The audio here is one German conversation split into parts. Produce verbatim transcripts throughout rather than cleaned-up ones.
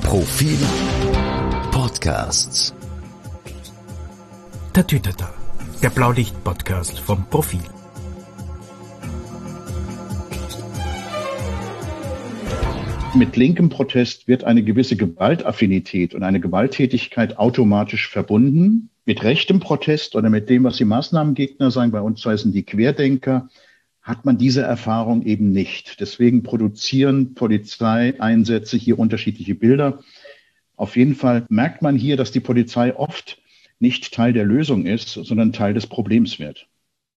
Profil Podcasts. Tatütata, der Blaulicht-Podcast vom Profil. Mit linkem Protest wird eine gewisse Gewaltaffinität und eine Gewalttätigkeit automatisch verbunden. Mit rechtem Protest oder mit dem, was die Maßnahmengegner sagen, bei uns heißen die Querdenker, hat man diese Erfahrung eben nicht. Deswegen produzieren Polizeieinsätze hier unterschiedliche Bilder. Auf jeden Fall merkt man hier, dass die Polizei oft nicht Teil der Lösung ist, sondern Teil des Problems wird.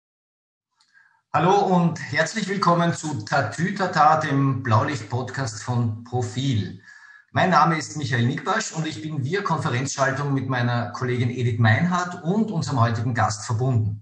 Hallo und herzlich willkommen zu Tatütata, dem Blaulicht-Podcast von Profil. Mein Name ist Michael Nickbasch und ich bin via Konferenzschaltung mit meiner Kollegin Edith Meinhardt und unserem heutigen Gast verbunden.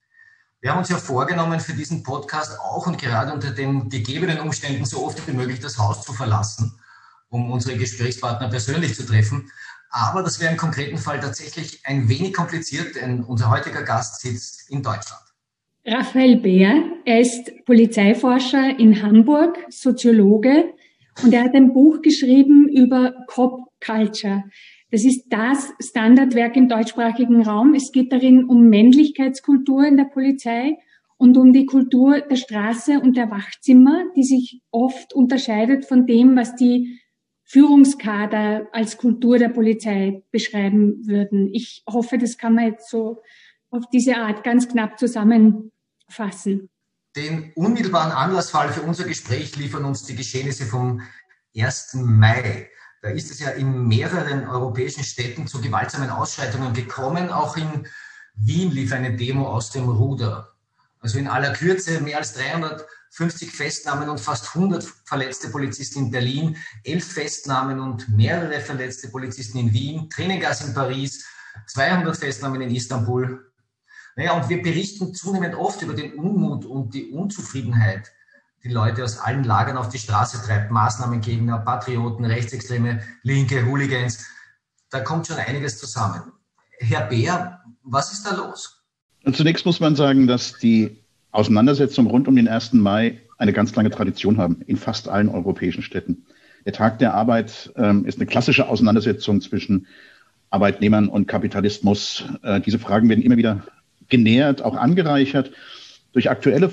Wir haben uns ja vorgenommen, für diesen Podcast auch und gerade unter den gegebenen Umständen so oft wie möglich das Haus zu verlassen, um unsere Gesprächspartner persönlich zu treffen. Aber das wäre im konkreten Fall tatsächlich ein wenig kompliziert, denn unser heutiger Gast sitzt in Deutschland. Raphael Behr, er ist Polizeiforscher in Hamburg, Soziologe, und er hat ein Buch geschrieben über Cop Culture. Das ist das Standardwerk im deutschsprachigen Raum. Es geht darin um Männlichkeitskultur in der Polizei und um die Kultur der Straße und der Wachzimmer, die sich oft unterscheidet von dem, was die Führungskader als Kultur der Polizei beschreiben würden. Ich hoffe, das kann man jetzt so auf diese Art ganz knapp zusammenfassen. Den unmittelbaren Anlassfall für unser Gespräch liefern uns die Geschehnisse vom ersten Mai. Da ist es ja in mehreren europäischen Städten zu gewaltsamen Ausschreitungen gekommen. Auch in Wien lief eine Demo aus dem Ruder. Also in aller Kürze mehr als dreihundertfünfzig Festnahmen und fast hundert verletzte Polizisten in Berlin, elf Festnahmen und mehrere verletzte Polizisten in Wien, Tränengas in Paris, zweihundert Festnahmen in Istanbul. Naja, und wir berichten zunehmend oft über den Unmut und die Unzufriedenheit, die Leute aus allen Lagern auf die Straße treibt. Maßnahmengegner, Patrioten, Rechtsextreme, Linke, Hooligans. Da kommt schon einiges zusammen. Herr Behr, was ist da los? Und zunächst muss man sagen, dass die Auseinandersetzungen rund um den ersten Mai eine ganz lange Tradition haben in fast allen europäischen Städten. Der Tag der Arbeit ähm, ist eine klassische Auseinandersetzung zwischen Arbeitnehmern und Kapitalismus. Äh, diese Fragen werden immer wieder genährt, auch angereichert durch aktuelle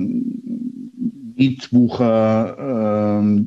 Fragen, Mietwucher, äh,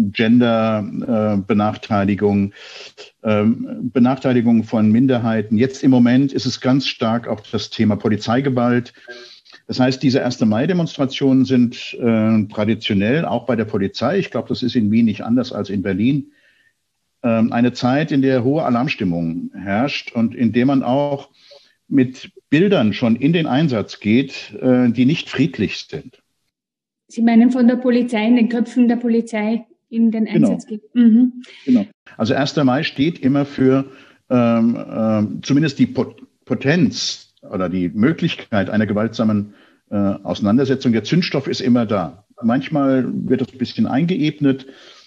Gender-Benachteiligung, äh, äh, Benachteiligung von Minderheiten. Jetzt im Moment ist es ganz stark auch das Thema Polizeigewalt. Das heißt, diese erste Mai-Demonstrationen sind äh, traditionell auch bei der Polizei, ich glaube, das ist in Wien nicht anders als in Berlin, äh, eine Zeit, in der hohe Alarmstimmung herrscht und in der man auch mit Bildern schon in den Einsatz geht, äh, die nicht friedlich sind. Sie meinen von der Polizei, in den Köpfen der Polizei in den Einsatz Genau. geht. Mhm. Genau. Also erster Mai steht immer für ähm, ähm, zumindest die Potenz oder die Möglichkeit einer gewaltsamen äh, Auseinandersetzung. Der Zündstoff ist immer da. Manchmal wird das ein bisschen eingeebnet,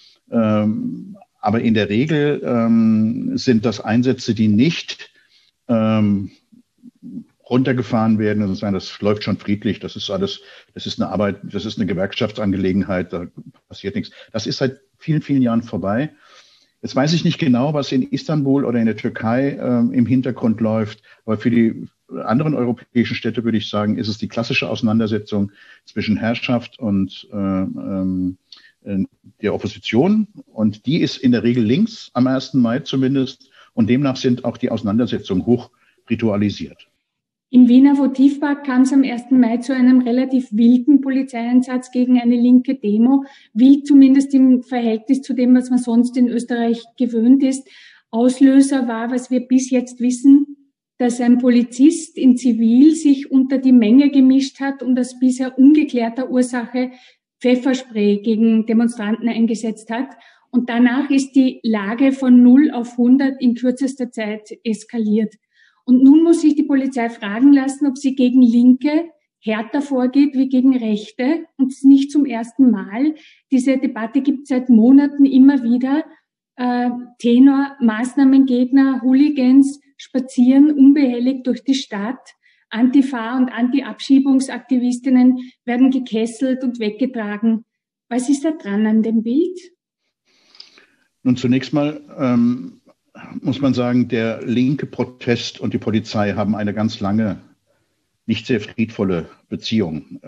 ähm, aber in der Regel ähm, sind das Einsätze, die nicht ähm, runtergefahren werden und sagen, das läuft schon friedlich, das ist alles, das ist eine Arbeit, das ist eine Gewerkschaftsangelegenheit, da passiert nichts. Das ist seit vielen, vielen Jahren vorbei. Jetzt weiß ich nicht genau, was in Istanbul oder in der Türkei ähm, im Hintergrund läuft, aber für die anderen europäischen Städte würde ich sagen, ist es die klassische Auseinandersetzung zwischen Herrschaft und äh, ähm, der Opposition und die ist in der Regel links, am ersten Mai zumindest, und demnach sind auch die Auseinandersetzungen hoch ritualisiert. Im Wiener Votivpark kam es am ersten Mai zu einem relativ wilden Polizeieinsatz gegen eine linke Demo. Wild zumindest im Verhältnis zu dem, was man sonst in Österreich gewöhnt ist. Auslöser war, was wir bis jetzt wissen, dass ein Polizist in Zivil sich unter die Menge gemischt hat und aus bisher ungeklärter Ursache Pfefferspray gegen Demonstranten eingesetzt hat. Und danach ist die Lage von null auf hundert in kürzester Zeit eskaliert. Und nun muss sich die Polizei fragen lassen, ob sie gegen Linke härter vorgeht wie gegen Rechte. Und es ist nicht zum ersten Mal. Diese Debatte gibt es seit Monaten immer wieder. Äh, Tenor, Maßnahmengegner, Hooligans spazieren unbehelligt durch die Stadt. Antifa- und Anti-Abschiebungsaktivistinnen werden gekesselt und weggetragen. Was ist da dran an dem Bild? Nun, zunächst mal ähm, muss man sagen, der linke Protest und die Polizei haben eine ganz lange, nicht sehr friedvolle Beziehung.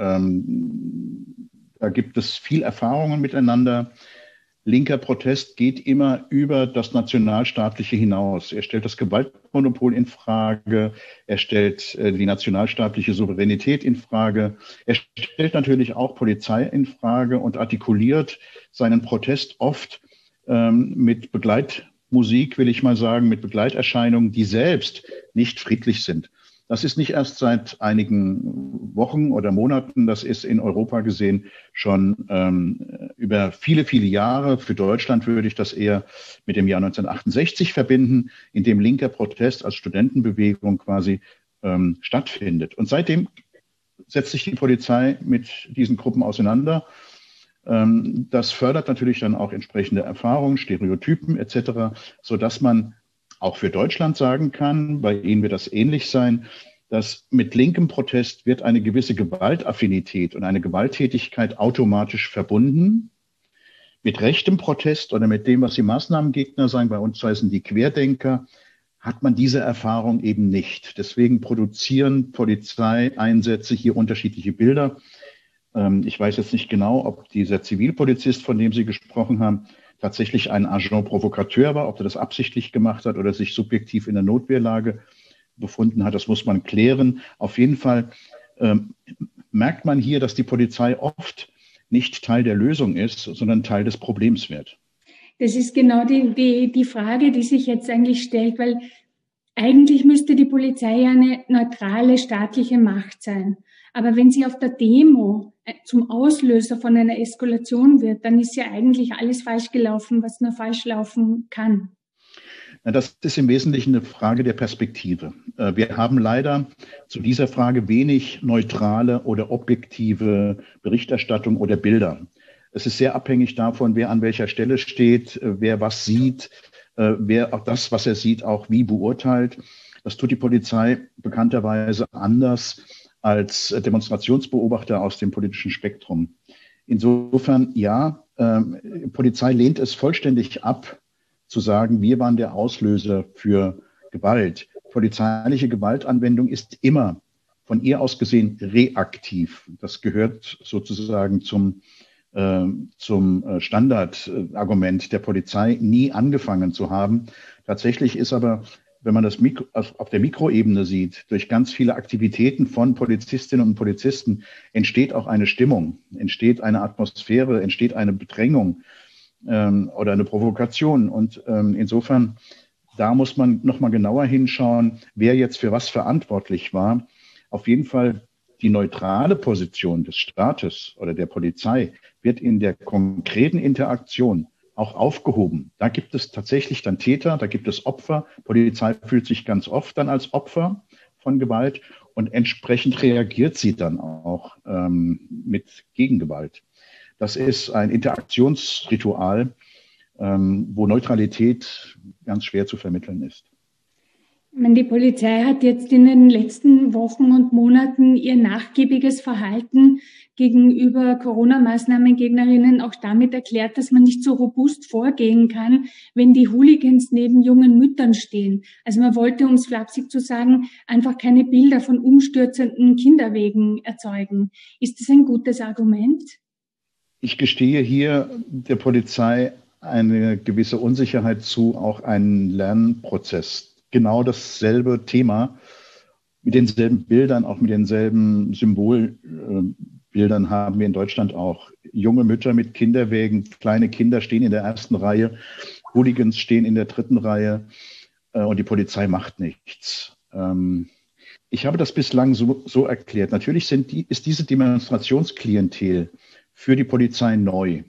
Ähm, da gibt es viel Erfahrungen miteinander. Linker Protest geht immer über das Nationalstaatliche hinaus. Er stellt das Gewaltmonopol in Frage. Er stellt äh, die nationalstaatliche Souveränität in Frage. Er stellt natürlich auch Polizei in Frage und artikuliert seinen Protest oft ähm, mit Begleitmusik, will ich mal sagen, mit Begleiterscheinungen, die selbst nicht friedlich sind. Das ist nicht erst seit einigen Wochen oder Monaten, das ist in Europa gesehen schon ähm, über viele, viele Jahre. Für Deutschland würde ich das eher mit dem Jahr neunzehnhundertachtundsechzig verbinden, in dem linker Protest als Studentenbewegung quasi ähm, stattfindet. Und seitdem setzt sich die Polizei mit diesen Gruppen auseinander. Ähm, das fördert natürlich dann auch entsprechende Erfahrungen, Stereotypen et cetera, sodass man auch für Deutschland sagen kann, bei Ihnen wird das ähnlich sein, dass mit linkem Protest wird eine gewisse Gewaltaffinität und eine Gewalttätigkeit automatisch verbunden. Mit rechtem Protest oder mit dem, was die Maßnahmengegner sagen, bei uns heißen die Querdenker, hat man diese Erfahrung eben nicht. Deswegen produzieren Polizeieinsätze hier unterschiedliche Bilder. Ich weiß jetzt nicht genau, ob dieser Zivilpolizist, von dem Sie gesprochen haben, tatsächlich ein Agent Provocateur war, ob er das absichtlich gemacht hat oder sich subjektiv in der Notwehrlage befunden hat, das muss man klären. Auf jeden Fall ähm, merkt man hier, dass die Polizei oft nicht Teil der Lösung ist, sondern Teil des Problems wird. Das ist genau die, die, die Frage, die sich jetzt eigentlich stellt, weil eigentlich müsste die Polizei ja eine neutrale staatliche Macht sein. Aber wenn sie auf der Demo zum Auslöser von einer Eskalation wird, dann ist ja eigentlich alles falsch gelaufen, was nur falsch laufen kann. Das ist im Wesentlichen eine Frage der Perspektive. Wir haben leider zu dieser Frage wenig neutrale oder objektive Berichterstattung oder Bilder. Es ist sehr abhängig davon, wer an welcher Stelle steht, wer was sieht, wer auch das, was er sieht, auch wie beurteilt. Das tut die Polizei bekannterweise anders als Demonstrationsbeobachter aus dem politischen Spektrum. Insofern, ja, äh, Polizei lehnt es vollständig ab, zu sagen, wir waren der Auslöser für Gewalt. Polizeiliche Gewaltanwendung ist immer von ihr aus gesehen reaktiv. Das gehört sozusagen zum, äh, zum Standardargument der Polizei, nie angefangen zu haben. Tatsächlich ist aber, wenn man das Mikro, auf der Mikroebene sieht, durch ganz viele Aktivitäten von Polizistinnen und Polizisten entsteht auch eine Stimmung, entsteht eine Atmosphäre, entsteht eine Bedrängung ähm, oder eine Provokation. Und ähm, insofern, da muss man nochmal genauer hinschauen, wer jetzt für was verantwortlich war. Auf jeden Fall die neutrale Position des Staates oder der Polizei wird in der konkreten Interaktion auch aufgehoben. Da gibt es tatsächlich dann Täter, da gibt es Opfer. Polizei fühlt sich ganz oft dann als Opfer von Gewalt und entsprechend reagiert sie dann auch ähm, mit Gegengewalt. Das ist ein Interaktionsritual, ähm, wo Neutralität ganz schwer zu vermitteln ist. Die Polizei hat jetzt in den letzten Wochen und Monaten ihr nachgiebiges Verhalten gegenüber Corona-Maßnahmengegnerinnen auch damit erklärt, dass man nicht so robust vorgehen kann, wenn die Hooligans neben jungen Müttern stehen. Also man wollte, um es flapsig zu sagen, einfach keine Bilder von umstürzenden Kinderwegen erzeugen. Ist das ein gutes Argument? Ich gestehe hier der Polizei eine gewisse Unsicherheit zu, auch einen Lernprozess. Genau dasselbe Thema, mit denselben Bildern, auch mit denselben Symbolbildern haben wir in Deutschland auch. Junge Mütter mit Kinderwägen, kleine Kinder stehen in der ersten Reihe, Hooligans stehen in der dritten Reihe und die Polizei macht nichts. Ich habe das bislang so, so erklärt. Natürlich sind die, ist diese Demonstrationsklientel für die Polizei neu.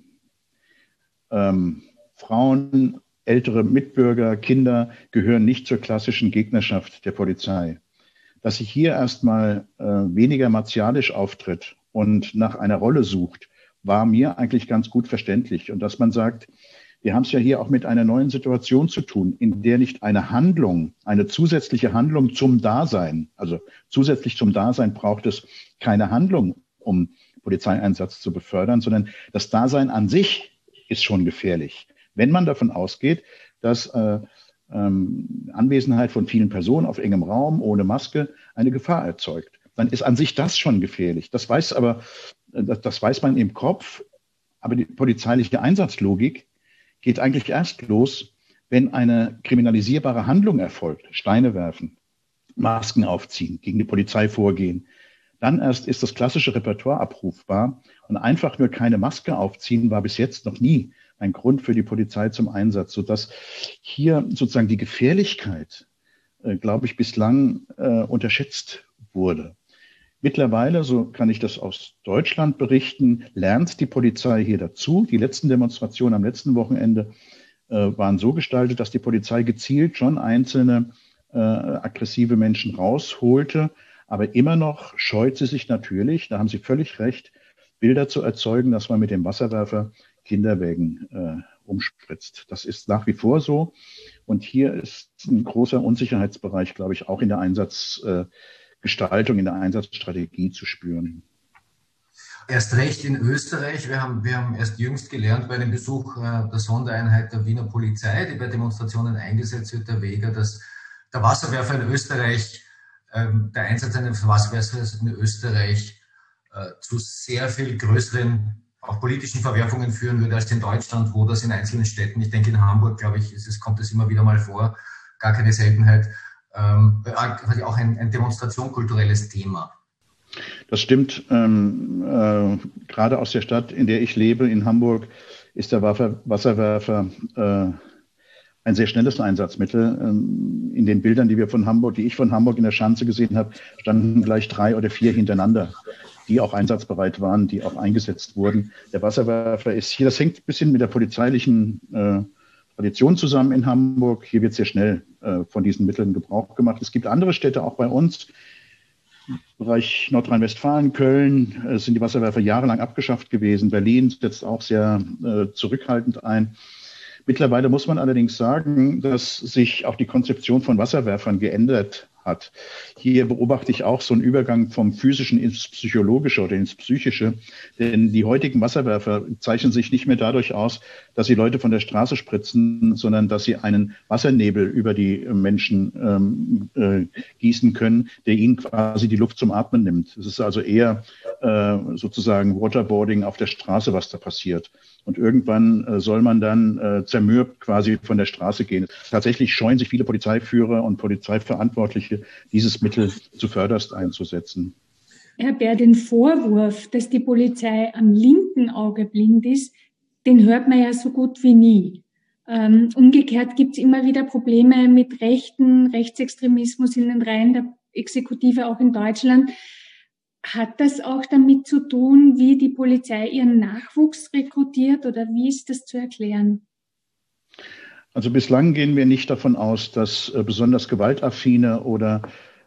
Ähm, Frauen, ältere Mitbürger, Kinder gehören nicht zur klassischen Gegnerschaft der Polizei. Dass sie hier erstmal äh, weniger martialisch auftritt und nach einer Rolle sucht, war mir eigentlich ganz gut verständlich. Und dass man sagt, wir haben es ja hier auch mit einer neuen Situation zu tun, in der nicht eine Handlung, eine zusätzliche Handlung zum Dasein, also zusätzlich zum Dasein braucht es keine Handlung, um Polizeieinsatz zu befördern, sondern das Dasein an sich ist schon gefährlich. wenn man davon ausgeht, dass äh, ähm, Anwesenheit von vielen Personen auf engem Raum ohne Maske eine Gefahr erzeugt. Dann ist an sich das schon gefährlich. Das weiß aber, das, das weiß man im Kopf, aber die polizeiliche Einsatzlogik geht eigentlich erst los, wenn eine kriminalisierbare Handlung erfolgt. Steine werfen, Masken aufziehen, gegen die Polizei vorgehen. Dann erst ist das klassische Repertoire abrufbar. Und einfach nur keine Maske aufziehen war bis jetzt noch nie ein Grund für die Polizei zum Einsatz, sodass hier sozusagen die Gefährlichkeit, äh, glaube ich, bislang äh, unterschätzt wurde. Mittlerweile, so kann ich das aus Deutschland berichten, lernt die Polizei hier dazu. Die letzten Demonstrationen am letzten Wochenende äh, waren so gestaltet, dass die Polizei gezielt schon einzelne äh, aggressive Menschen rausholte. Aber immer noch scheut sie sich natürlich, da haben Sie völlig recht, Bilder zu erzeugen, dass man mit dem Wasserwerfer Kinderwägen äh, umspritzt. Das ist nach wie vor so. Und hier ist ein großer Unsicherheitsbereich, glaube ich, auch in der Einsatzgestaltung, äh, in der Einsatzstrategie zu spüren. Erst recht in Österreich. Wir haben, wir haben erst jüngst gelernt bei dem Besuch äh, der Sondereinheit der Wiener Polizei, die bei Demonstrationen eingesetzt wird, der Vega, dass der Wasserwerfer in Österreich, äh, der Einsatz eines Wasserwerfers in Österreich äh, zu sehr viel größeren, auch politischen Verwerfungen führen würde als in Deutschland, wo das in einzelnen Städten, ich denke in Hamburg, glaube ich, ist, es kommt es immer wieder mal vor, gar keine Seltenheit, ähm, auch ein, ein demonstrationkulturelles Thema. Das stimmt. Ähm, äh, gerade aus der Stadt, in der ich lebe, in Hamburg, ist der Wasserwerfer äh, ein sehr schnelles Einsatzmittel. Ähm, in den Bildern, die wir von Hamburg, die ich von Hamburg in der Schanze gesehen habe, standen gleich drei oder vier hintereinander, die auch einsatzbereit waren, die auch eingesetzt wurden. Der Wasserwerfer ist hier, das hängt ein bisschen mit der polizeilichen äh, Tradition zusammen in Hamburg. Hier wird sehr schnell äh, von diesen Mitteln Gebrauch gemacht. Es gibt andere Städte, auch bei uns, im Bereich Nordrhein-Westfalen, Köln, äh, sind die Wasserwerfer jahrelang abgeschafft gewesen. Berlin setzt auch sehr äh, zurückhaltend ein. Mittlerweile muss man allerdings sagen, dass sich auch die Konzeption von Wasserwerfern geändert hat. Hier beobachte ich auch so einen Übergang vom Physischen ins Psychologische oder ins Psychische. Denn die heutigen Wasserwerfer zeichnen sich nicht mehr dadurch aus, dass sie Leute von der Straße spritzen, sondern dass sie einen Wassernebel über die Menschen ähm, äh, gießen können, der ihnen quasi die Luft zum Atmen nimmt. Es ist also eher äh, sozusagen Waterboarding auf der Straße, was da passiert. Und irgendwann äh, soll man dann äh, zermürbt quasi von der Straße gehen. Tatsächlich scheuen sich viele Polizeiführer und Polizeiverantwortliche, dieses Mittel zuvörderst einzusetzen. Herr Bär, den Vorwurf, dass die Polizei am linken Auge blind ist, den hört man ja so gut wie nie. Ähm, umgekehrt gibt es immer wieder Probleme mit rechten Rechtsextremismus in den Reihen der Exekutive, auch in Deutschland. Hat das auch damit zu tun, wie die Polizei ihren Nachwuchs rekrutiert oder wie ist das zu erklären? Also bislang gehen wir nicht davon aus, dass äh, besonders gewaltaffine oder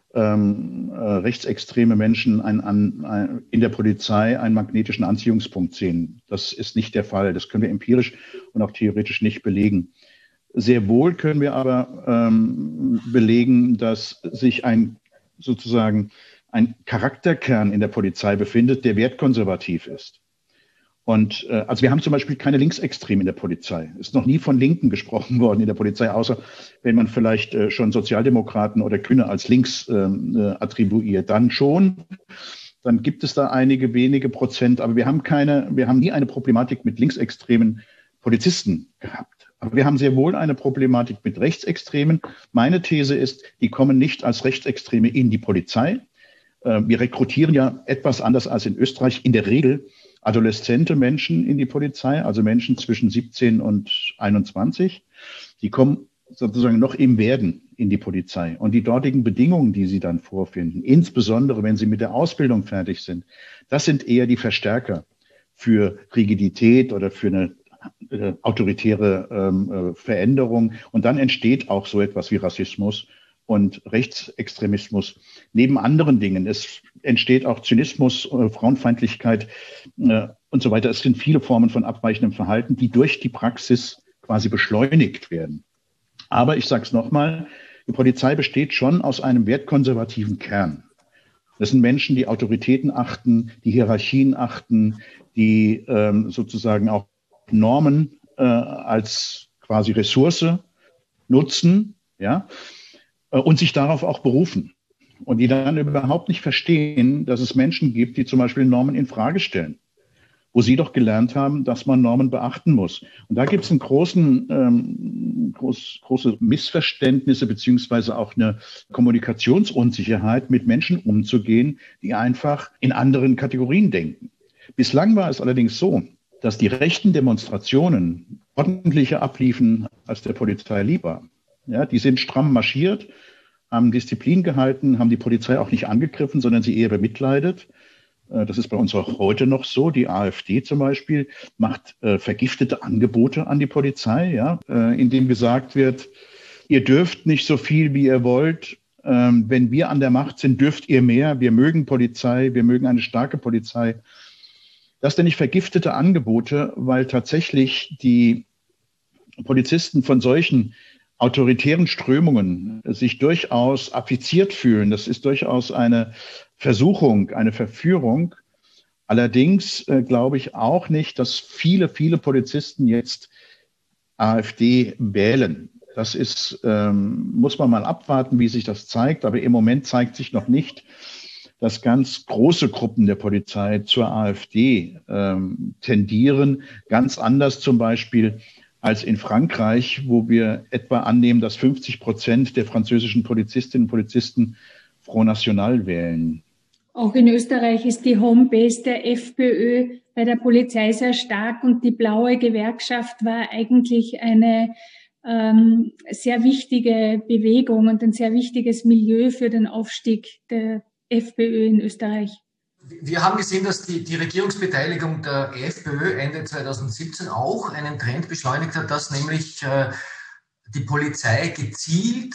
ähm, äh, rechtsextreme Menschen ein, ein, ein, in der Polizei einen magnetischen Anziehungspunkt sehen. Das ist nicht der Fall. Das können wir empirisch und auch theoretisch nicht belegen. Sehr wohl können wir aber ähm, belegen, dass sich ein sozusagen ein Charakterkern in der Polizei befindet, der wertkonservativ ist. Und äh, also wir haben zum Beispiel keine Linksextremen in der Polizei. Es ist noch nie von Linken gesprochen worden in der Polizei, außer wenn man vielleicht äh, schon Sozialdemokraten oder Grüne als links äh, attribuiert. Dann schon. Dann gibt es da einige wenige Prozent. Aber wir haben keine, wir haben nie eine Problematik mit linksextremen Polizisten gehabt. Aber wir haben sehr wohl eine Problematik mit Rechtsextremen. Meine These ist, die kommen nicht als Rechtsextreme in die Polizei. Wir rekrutieren ja etwas anders als in Österreich in der Regel adoleszente Menschen in die Polizei, also Menschen zwischen siebzehn und einundzwanzig. Die kommen sozusagen noch im Werden in die Polizei. Und die dortigen Bedingungen, die sie dann vorfinden, insbesondere wenn sie mit der Ausbildung fertig sind, das sind eher die Verstärker für Rigidität oder für eine äh, autoritäre ähm, Veränderung. Und dann entsteht auch so etwas wie Rassismus und Rechtsextremismus neben anderen Dingen. Es entsteht auch Zynismus, äh, Frauenfeindlichkeit äh, und so weiter. Es sind viele Formen von abweichendem Verhalten, die durch die Praxis quasi beschleunigt werden. Aber ich sage es nochmal, die Polizei besteht schon aus einem wertkonservativen Kern. Das sind Menschen, die Autoritäten achten, die Hierarchien achten, die ähm, sozusagen auch Normen äh, als quasi Ressource nutzen, ja, äh, und sich darauf auch berufen. Und die dann überhaupt nicht verstehen, dass es Menschen gibt, die zum Beispiel Normen in Frage stellen, wo sie doch gelernt haben, dass man Normen beachten muss. Und da gibt es einen großen, ähm, groß, große Missverständnisse beziehungsweise auch eine Kommunikationsunsicherheit, mit Menschen umzugehen, die einfach in anderen Kategorien denken. Bislang war es allerdings so, dass die rechten Demonstrationen ordentlicher abliefen, als der Polizei lieb war. Ja, die sind stramm marschiert, haben Disziplin gehalten, haben die Polizei auch nicht angegriffen, sondern sie eher bemitleidet. Das ist bei uns auch heute noch so. Die AfD zum Beispiel macht äh, vergiftete Angebote an die Polizei, ja, äh, in dem gesagt wird, ihr dürft nicht so viel, wie ihr wollt. Ähm, wenn wir an der Macht sind, dürft ihr mehr. Wir mögen Polizei, wir mögen eine starke Polizei. Das sind nicht vergiftete Angebote, weil tatsächlich die Polizisten von solchen autoritären Strömungen sich durchaus affiziert fühlen. Das ist durchaus eine Versuchung, eine Verführung. Allerdings äh, glaube ich auch nicht, dass viele, viele Polizisten jetzt AfD wählen. Das ist, ähm, muss man mal abwarten, wie sich das zeigt. Aber im Moment zeigt sich noch nicht, dass ganz große Gruppen der Polizei zur AfD ähm, tendieren. Ganz anders zum Beispiel als in Frankreich, wo wir etwa annehmen, dass fünfzig Prozent der französischen Polizistinnen und Polizisten Front National wählen. Auch in Österreich ist die Homebase der FPÖ bei der Polizei sehr stark und die blaue Gewerkschaft war eigentlich eine ähm, sehr wichtige Bewegung und ein sehr wichtiges Milieu für den Aufstieg der FPÖ in Österreich. Wir haben gesehen, dass die, die Regierungsbeteiligung der FPÖ Ende zweitausendsiebzehn auch einen Trend beschleunigt hat, dass nämlich äh, die Polizei gezielt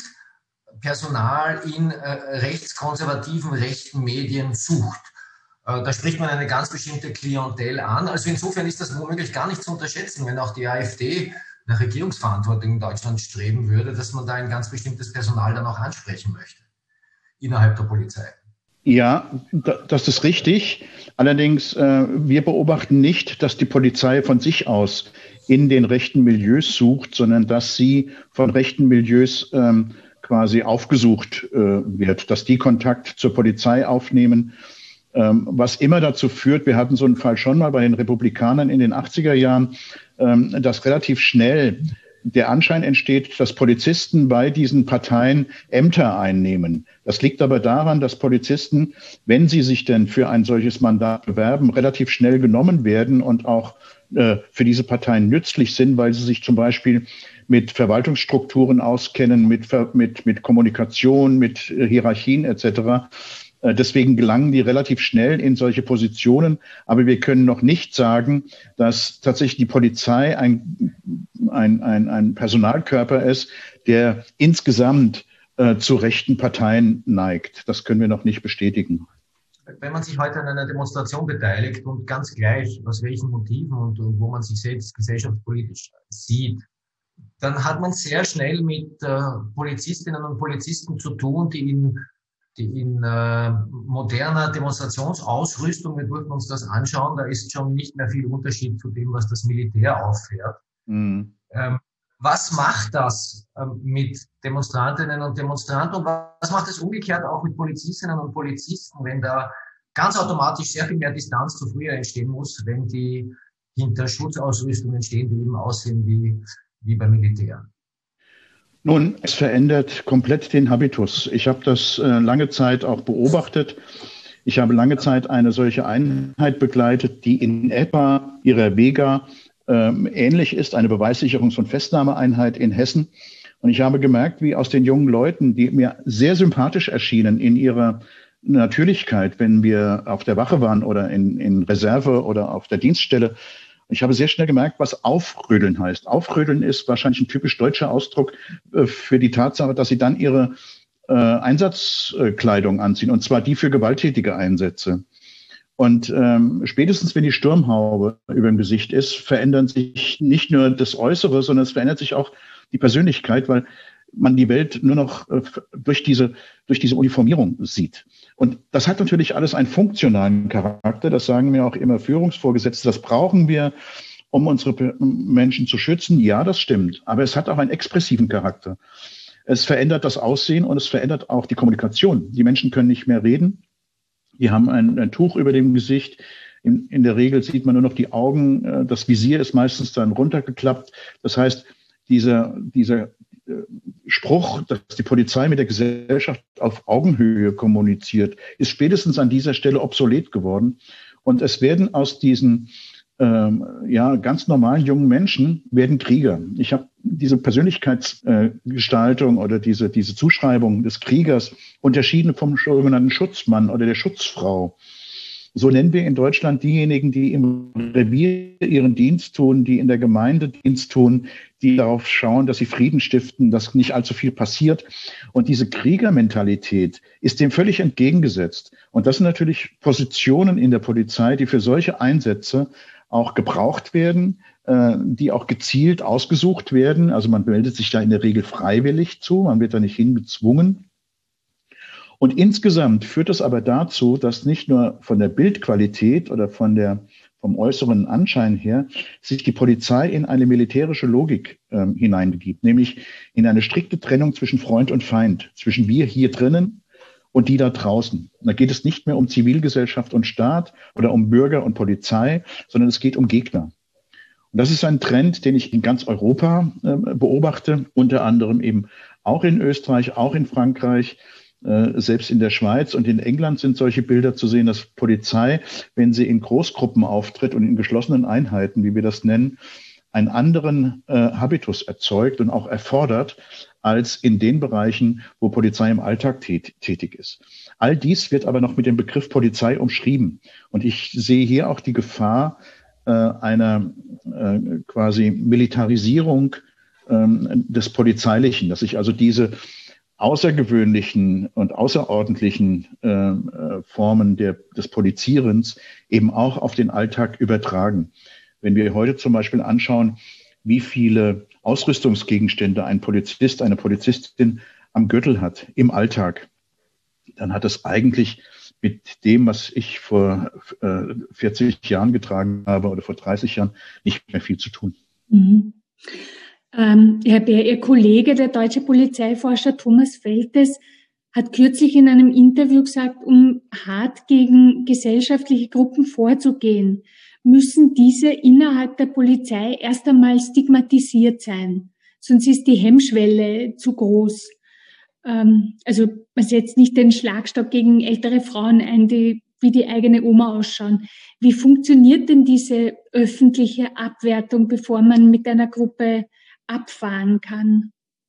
Personal in äh, rechtskonservativen, rechten Medien sucht. Äh, da spricht man eine ganz bestimmte Klientel an. Also insofern ist das womöglich gar nicht zu unterschätzen, wenn auch die AfD nach Regierungsverantwortung in Deutschland streben würde, dass man da ein ganz bestimmtes Personal dann auch ansprechen möchte innerhalb der Polizei. Ja, das ist richtig. Allerdings, äh, wir beobachten nicht, dass die Polizei von sich aus in den rechten Milieus sucht, sondern dass sie von rechten Milieus ähm, quasi aufgesucht äh, wird, dass die Kontakt zur Polizei aufnehmen, ähm, was immer dazu führt, wir hatten so einen Fall schon mal bei den Republikanern in den achtziger Jahren, ähm, dass relativ schnell der Anschein entsteht, dass Polizisten bei diesen Parteien Ämter einnehmen. Das liegt aber daran, dass Polizisten, wenn sie sich denn für ein solches Mandat bewerben, relativ schnell genommen werden und auch äh, für diese Parteien nützlich sind, weil sie sich zum Beispiel mit Verwaltungsstrukturen auskennen, mit, mit, mit Kommunikation, mit Hierarchien et cetera. Deswegen gelangen die relativ schnell in solche Positionen. Aber wir können noch nicht sagen, dass tatsächlich die Polizei ein, ein, ein, ein Personalkörper ist, der insgesamt äh, zu rechten Parteien neigt. Das können wir noch nicht bestätigen. Wenn man sich heute an einer Demonstration beteiligt und ganz gleich aus welchen Motiven und wo man sich selbst gesellschaftspolitisch sieht, dann hat man sehr schnell mit äh, Polizistinnen und Polizisten zu tun, die in die in äh, moderner Demonstrationsausrüstung, wir dürfen uns das anschauen, da ist schon nicht mehr viel Unterschied zu dem, was das Militär auffährt. Mhm. Ähm, was macht das ähm, mit Demonstrantinnen und Demonstranten und was macht es umgekehrt auch mit Polizistinnen und Polizisten, wenn da ganz automatisch sehr viel mehr Distanz zu früher entstehen muss, wenn die hinter Schutzausrüstungen stehen, die eben aussehen wie, wie beim Militär? Nun, es verändert komplett den Habitus. Ich habe das äh, lange Zeit auch beobachtet. Ich habe lange Zeit eine solche Einheit begleitet, die in etwa ihrer Vega ähm, ähnlich ist, eine Beweissicherungs- und Festnahmeeinheit in Hessen. Und ich habe gemerkt, wie aus den jungen Leuten, die mir sehr sympathisch erschienen in ihrer Natürlichkeit, wenn wir auf der Wache waren oder in, in Reserve oder auf der Dienststelle, ich habe sehr schnell gemerkt, was Aufrödeln heißt. Aufrödeln ist wahrscheinlich ein typisch deutscher Ausdruck äh, für die Tatsache, dass sie dann ihre äh, Einsatzkleidung anziehen, und zwar die für gewalttätige Einsätze. Und ähm, spätestens, wenn die Sturmhaube über dem Gesicht ist, verändert sich nicht nur das Äußere, sondern es verändert sich auch die Persönlichkeit, weil man die Welt nur noch äh, durch diese, durch diese Uniformierung sieht. Und das hat natürlich alles einen funktionalen Charakter. Das sagen mir auch immer Führungsvorgesetzte. Das brauchen wir, um unsere Menschen zu schützen. Ja, das stimmt. Aber es hat auch einen expressiven Charakter. Es verändert das Aussehen und es verändert auch die Kommunikation. Die Menschen können nicht mehr reden. Die haben ein, ein Tuch über dem Gesicht. In, in der Regel sieht man nur noch die Augen. Das Visier ist meistens dann runtergeklappt. Das heißt, dieser, dieser Spruch, dass die Polizei mit der Gesellschaft auf Augenhöhe kommuniziert, ist spätestens an dieser Stelle obsolet geworden. Und es werden aus diesen ähm, ja, ganz normalen jungen Menschen werden Krieger. Ich habe diese Persönlichkeitsgestaltung äh, oder diese, diese Zuschreibung des Kriegers unterschieden vom sogenannten Schutzmann oder der Schutzfrau. So nennen wir in Deutschland diejenigen, die im Revier ihren Dienst tun, die in der Gemeinde Dienst tun, die darauf schauen, dass sie Frieden stiften, dass nicht allzu viel passiert. Und diese Kriegermentalität ist dem völlig entgegengesetzt. Und das sind natürlich Positionen in der Polizei, die für solche Einsätze auch gebraucht werden, äh, die auch gezielt ausgesucht werden. Also man meldet sich da in der Regel freiwillig zu, man wird da nicht hingezwungen. Und insgesamt führt es aber dazu, dass nicht nur von der Bildqualität oder von der, vom äußeren Anschein her sich die Polizei in eine militärische Logik äh, hineinbegibt, nämlich in eine strikte Trennung zwischen Freund und Feind, zwischen wir hier drinnen und die da draußen. Und da geht es nicht mehr um Zivilgesellschaft und Staat oder um Bürger und Polizei, sondern es geht um Gegner. Und das ist ein Trend, den ich in ganz Europa äh, beobachte, unter anderem eben auch in Österreich, auch in Frankreich. Selbst in der Schweiz und in England sind solche Bilder zu sehen, dass Polizei, wenn sie in Großgruppen auftritt und in geschlossenen Einheiten, wie wir das nennen, einen anderen äh, Habitus erzeugt und auch erfordert, als in den Bereichen, wo Polizei im Alltag tät- tätig ist. All dies wird aber noch mit dem Begriff Polizei umschrieben. Und ich sehe hier auch die Gefahr äh, einer äh, quasi Militarisierung äh, des Polizeilichen, dass sich also diese außergewöhnlichen und außerordentlichen äh, Formen der, des Polizierens eben auch auf den Alltag übertragen. Wenn wir heute zum Beispiel anschauen, wie viele Ausrüstungsgegenstände ein Polizist, eine Polizistin am Gürtel hat im Alltag, dann hat es eigentlich mit dem, was ich vor äh, vierzig Jahren getragen habe oder vor dreißig Jahren, nicht mehr viel zu tun. Mhm. Ähm, Herr Bär, Ihr Kollege, der deutsche Polizeiforscher Thomas Feltes, hat kürzlich in einem Interview gesagt, um hart gegen gesellschaftliche Gruppen vorzugehen, müssen diese innerhalb der Polizei erst einmal stigmatisiert sein. Sonst ist die Hemmschwelle zu groß. Ähm, also man setzt nicht den Schlagstock gegen ältere Frauen ein, die wie die eigene Oma ausschauen. Wie funktioniert denn diese öffentliche Abwertung, bevor man mit einer Gruppe abfahren kann?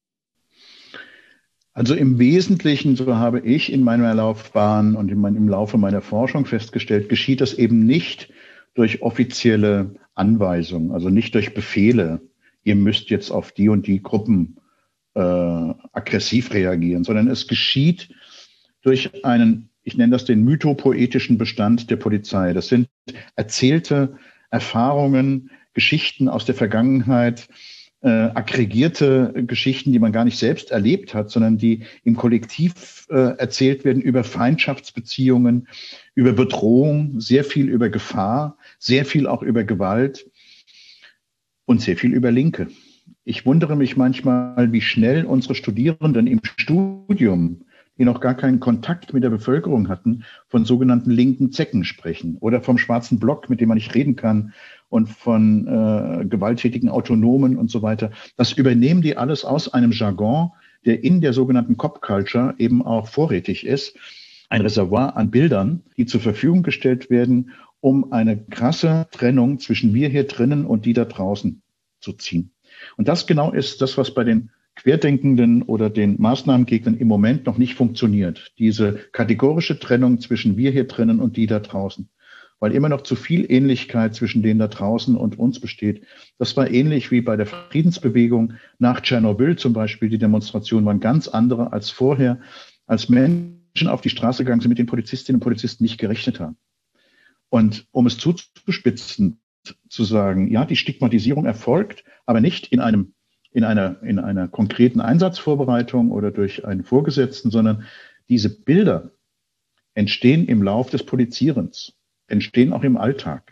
Also im Wesentlichen, so habe ich in meiner Laufbahn und in mein, im Laufe meiner Forschung festgestellt, geschieht das eben nicht durch offizielle Anweisungen, also nicht durch Befehle, ihr müsst jetzt auf die und die Gruppen äh, aggressiv reagieren, sondern es geschieht durch einen, ich nenne das den mythopoetischen Bestand der Polizei. Das sind erzählte Erfahrungen, Geschichten aus der Vergangenheit, Äh, aggregierte Geschichten, die man gar nicht selbst erlebt hat, sondern die im Kollektiv äh, erzählt werden über Feindschaftsbeziehungen, über Bedrohung, sehr viel über Gefahr, sehr viel auch über Gewalt und sehr viel über Linke. Ich wundere mich manchmal, wie schnell unsere Studierenden im Studium, die noch gar keinen Kontakt mit der Bevölkerung hatten, von sogenannten linken Zecken sprechen oder vom schwarzen Block, mit dem man nicht reden kann, und von äh, gewalttätigen Autonomen und so weiter. Das übernehmen die alles aus einem Jargon, der in der sogenannten Cop Culture eben auch vorrätig ist. Ein Reservoir an Bildern, die zur Verfügung gestellt werden, um eine krasse Trennung zwischen wir hier drinnen und die da draußen zu ziehen. Und das genau ist das, was bei den Querdenkenden oder den Maßnahmengegnern im Moment noch nicht funktioniert. Diese kategorische Trennung zwischen wir hier drinnen und die da draußen. Weil immer noch zu viel Ähnlichkeit zwischen denen da draußen und uns besteht. Das war ähnlich wie bei der Friedensbewegung nach Tschernobyl zum Beispiel. Die Demonstrationen waren ganz andere als vorher, als Menschen auf die Straße gegangen sind, mit den Polizistinnen und Polizisten nicht gerechnet haben. Und um es zuzuspitzen, zu sagen, ja, die Stigmatisierung erfolgt, aber nicht in einem, in einer, in einer konkreten Einsatzvorbereitung oder durch einen Vorgesetzten, sondern diese Bilder entstehen im Lauf des Polizierens, entstehen auch im Alltag.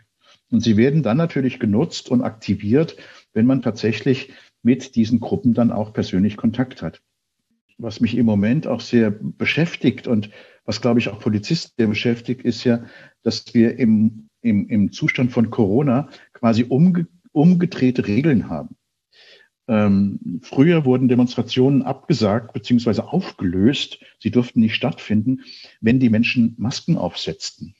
Und sie werden dann natürlich genutzt und aktiviert, wenn man tatsächlich mit diesen Gruppen dann auch persönlich Kontakt hat. Was mich im Moment auch sehr beschäftigt und was, glaube ich, auch Polizisten sehr beschäftigt, ist ja, dass wir im, im, im Zustand von Corona quasi umge, umgedrehte Regeln haben. Ähm, früher wurden Demonstrationen abgesagt bzw. aufgelöst. Sie durften nicht stattfinden, wenn die Menschen Masken aufsetzten.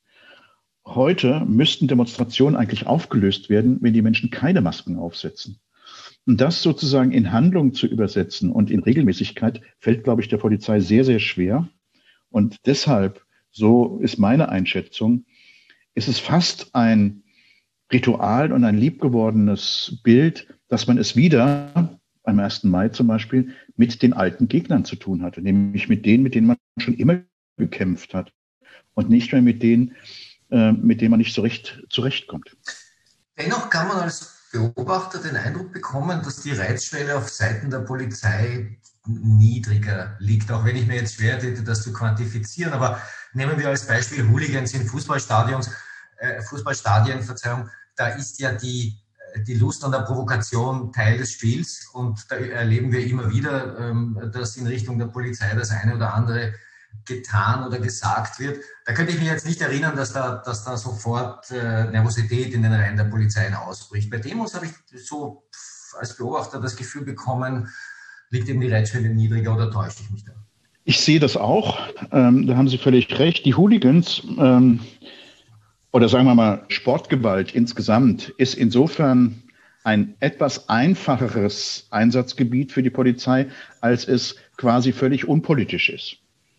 Heute müssten Demonstrationen eigentlich aufgelöst werden, wenn die Menschen keine Masken aufsetzen. Und das sozusagen in Handlung zu übersetzen und in Regelmäßigkeit fällt, glaube ich, der Polizei sehr, sehr schwer. Und deshalb, so ist meine Einschätzung, ist es fast ein Ritual und ein liebgewordenes Bild, dass man es wieder, am ersten Mai zum Beispiel, mit den alten Gegnern zu tun hatte, nämlich mit denen, mit denen man schon immer gekämpft hat und nicht mehr mit denen, äh, mit denen man nicht so recht zurechtkommt. Dennoch kann man als Beobachter den Eindruck bekommen, dass die Reizschwelle auf Seiten der Polizei niedriger liegt, auch wenn ich mir jetzt schwer täte, das zu quantifizieren. Aber nehmen wir als Beispiel Hooligans in Fußballstadions, äh, Fußballstadien, Verzeihung, da ist ja die, die Lust an der Provokation Teil des Spiels und da erleben wir immer wieder, ähm, dass in Richtung der Polizei das eine oder andere getan oder gesagt wird. Da könnte ich mich jetzt nicht erinnern, dass da, dass da sofort äh, Nervosität in den Reihen der Polizei ausbricht. Bei Demos habe ich so als Beobachter das Gefühl bekommen, liegt eben die Reizschwelle niedriger oder täusche ich mich da? Ich sehe das auch. Ähm, da haben Sie völlig recht. Die Hooligans ähm, oder sagen wir mal Sportgewalt insgesamt ist insofern ein etwas einfacheres Einsatzgebiet für die Polizei, als es quasi völlig unpolitisch ist.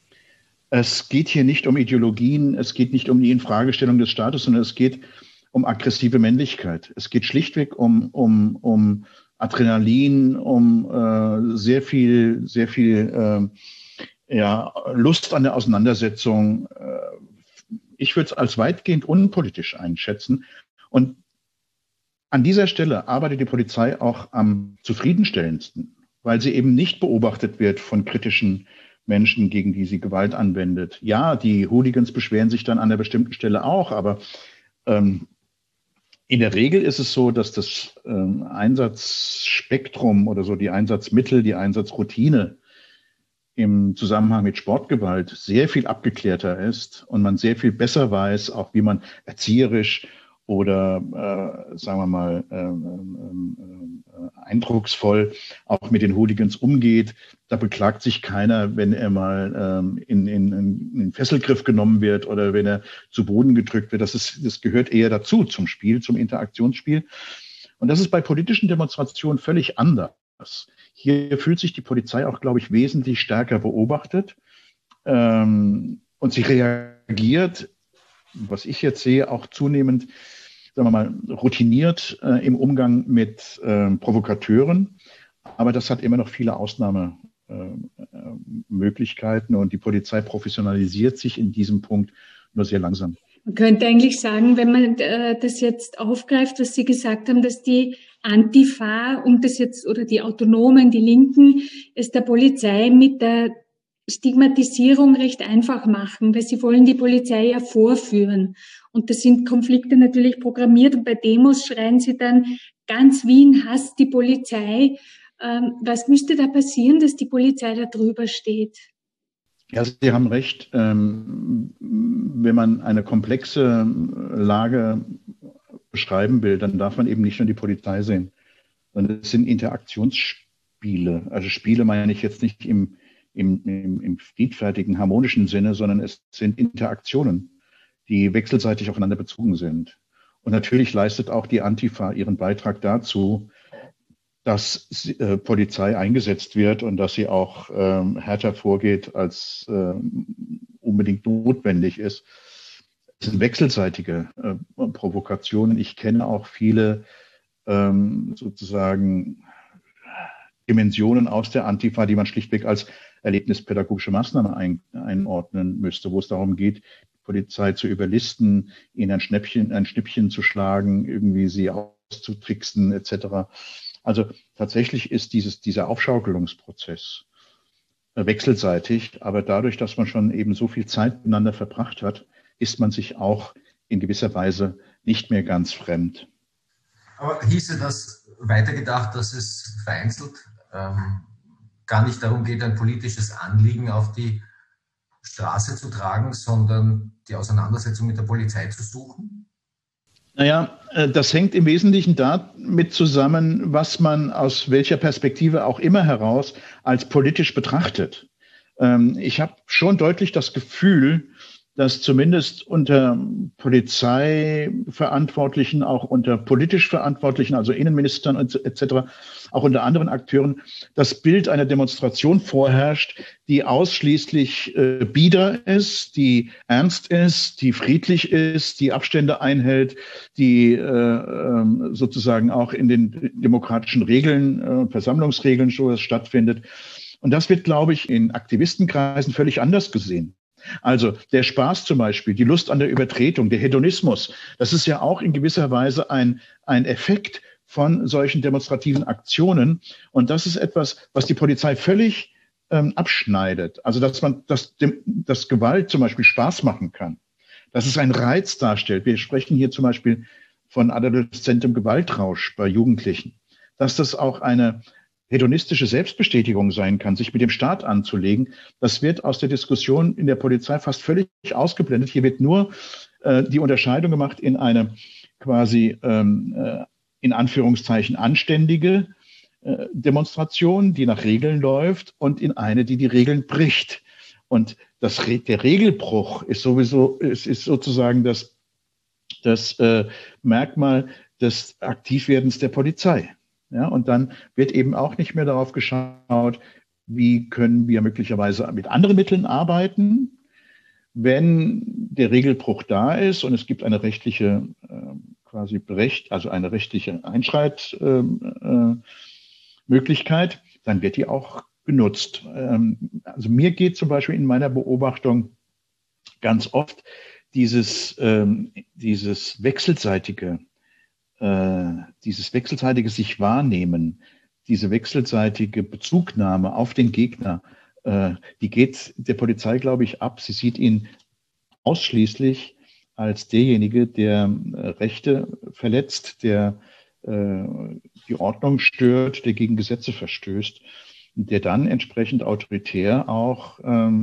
Es geht hier nicht um Ideologien, es geht nicht um die Infragestellung des Staates, sondern es geht um aggressive Männlichkeit. Es geht schlichtweg um, um, um Adrenalin, um äh, sehr viel, sehr viel äh, ja, Lust an der Auseinandersetzung. Ich würde es als weitgehend unpolitisch einschätzen. Und an dieser Stelle arbeitet die Polizei auch am zufriedenstellendsten, weil sie eben nicht beobachtet wird von kritischen Menschen, gegen die sie Gewalt anwendet. Ja, die Hooligans beschweren sich dann an einer bestimmten Stelle auch, aber ähm, in der Regel ist es so, dass das ähm, Einsatzspektrum oder so die Einsatzmittel, die Einsatzroutine im Zusammenhang mit Sportgewalt sehr viel abgeklärter ist und man sehr viel besser weiß, auch wie man erzieherisch oder, äh, sagen wir mal, ähm, äh, eindrucksvoll auch mit den Hooligans umgeht. Da beklagt sich keiner, wenn er mal ähm, in, in, in den Fesselgriff genommen wird oder wenn er zu Boden gedrückt wird. Das ist, das gehört eher dazu, zum Spiel, zum Interaktionsspiel. Und das ist bei politischen Demonstrationen völlig anders. Hier fühlt sich die Polizei auch, glaube ich, wesentlich stärker beobachtet. Ähm, und sie reagiert, was ich jetzt sehe, auch zunehmend, sagen wir mal, routiniert äh, im Umgang mit äh, Provokateuren. Aber das hat immer noch viele Ausnahmemöglichkeiten äh, und die Polizei professionalisiert sich in diesem Punkt nur sehr langsam. Man könnte eigentlich sagen, wenn man äh, das jetzt aufgreift, was Sie gesagt haben, dass die Antifa und das jetzt oder die Autonomen, die Linken, es der Polizei mit der Stigmatisierung recht einfach machen, weil sie wollen die Polizei ja vorführen. Und das sind Konflikte natürlich programmiert und bei Demos schreien sie dann, ganz Wien hasst die Polizei. Ähm, was müsste da passieren, dass die Polizei da drüber steht? Ja, Sie haben recht. Ähm, wenn man eine komplexe Lage beschreiben will, dann darf man eben nicht nur die Polizei sehen, sondern es sind Interaktionsspiele. Also Spiele meine ich jetzt nicht im Im, im, im friedfertigen, harmonischen Sinne, sondern es sind Interaktionen, die wechselseitig aufeinander bezogen sind. Und natürlich leistet auch die Antifa ihren Beitrag dazu, dass äh, Polizei eingesetzt wird und dass sie auch ähm, härter vorgeht, als äh, unbedingt notwendig ist. Es sind wechselseitige äh, Provokationen. Ich kenne auch viele ähm, sozusagen Dimensionen aus der Antifa, die man schlichtweg als erlebnispädagogische Maßnahme ein, einordnen müsste, wo es darum geht, die Polizei zu überlisten, ihnen ein Schnäppchen, ein Schnippchen zu schlagen, irgendwie sie auszutricksen et cetera. Also tatsächlich ist dieses, dieser Aufschaukelungsprozess wechselseitig, aber dadurch, dass man schon eben so viel Zeit miteinander verbracht hat, ist man sich auch in gewisser Weise nicht mehr ganz fremd. Aber hieße das weitergedacht, dass es vereinzelt ähm, gar nicht darum geht, ein politisches Anliegen auf die Straße zu tragen, sondern die Auseinandersetzung mit der Polizei zu suchen? Naja, das hängt im Wesentlichen damit zusammen, was man aus welcher Perspektive auch immer heraus als politisch betrachtet. Ich habe schon deutlich das Gefühl, dass zumindest unter Polizeiverantwortlichen, auch unter politisch Verantwortlichen, also Innenministern et cetera, auch unter anderen Akteuren, das Bild einer Demonstration vorherrscht, die ausschließlich äh, bieder ist, die ernst ist, die friedlich ist, die Abstände einhält, die äh, sozusagen auch in den demokratischen Regeln, äh, Versammlungsregeln so stattfindet. Und das wird, glaube ich, in Aktivistenkreisen völlig anders gesehen. Also der Spaß zum Beispiel, die Lust an der Übertretung, der Hedonismus, das ist ja auch in gewisser Weise ein, ein Effekt von solchen demonstrativen Aktionen. Und das ist etwas, was die Polizei völlig ähm, abschneidet. Also dass man, dass, dem, dass Gewalt zum Beispiel Spaß machen kann, dass es einen Reiz darstellt. Wir sprechen hier zum Beispiel von adoleszentem Gewaltrausch bei Jugendlichen, dass das auch eine hedonistische Selbstbestätigung sein kann, sich mit dem Staat anzulegen. Das wird aus der Diskussion in der Polizei fast völlig ausgeblendet. Hier wird nur äh, die Unterscheidung gemacht in eine quasi ähm, äh, in Anführungszeichen anständige äh, Demonstration, die nach Regeln läuft, und in eine, die die Regeln bricht. Und das, der Regelbruch ist sowieso, ist, ist sozusagen das, das äh, Merkmal des Aktivwerdens der Polizei. Ja, und dann wird eben auch nicht mehr darauf geschaut, wie können wir möglicherweise mit anderen Mitteln arbeiten, wenn der Regelbruch da ist und es gibt eine rechtliche äh, quasi Recht, also eine rechtliche Einschreitmöglichkeit, äh, äh, dann wird die auch genutzt. Ähm, also mir geht zum Beispiel in meiner Beobachtung ganz oft dieses, ähm, dieses wechselseitige dieses wechselseitige sich wahrnehmen, diese wechselseitige Bezugnahme auf den Gegner, die geht der Polizei, glaube ich, ab. Sie sieht ihn ausschließlich als derjenige, der Rechte verletzt, der die Ordnung stört, der gegen Gesetze verstößt, der dann entsprechend autoritär auch